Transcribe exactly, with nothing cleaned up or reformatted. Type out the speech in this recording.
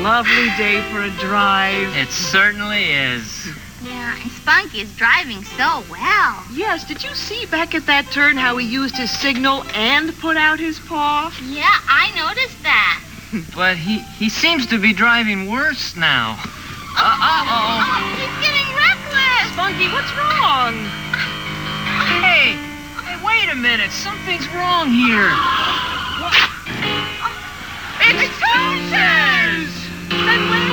lovely day for a drive. It certainly is. Yeah, and Spunky is driving so well. Yes, did you see back at that turn how he used his signal and put out his paw? Yeah, I noticed that. But he, he seems to be driving worse now. Oh, Uh-oh. oh, he's getting reckless. Spunky, what's wrong? Hey, hey, wait a minute. Something's wrong here. It's Tooters! Then wait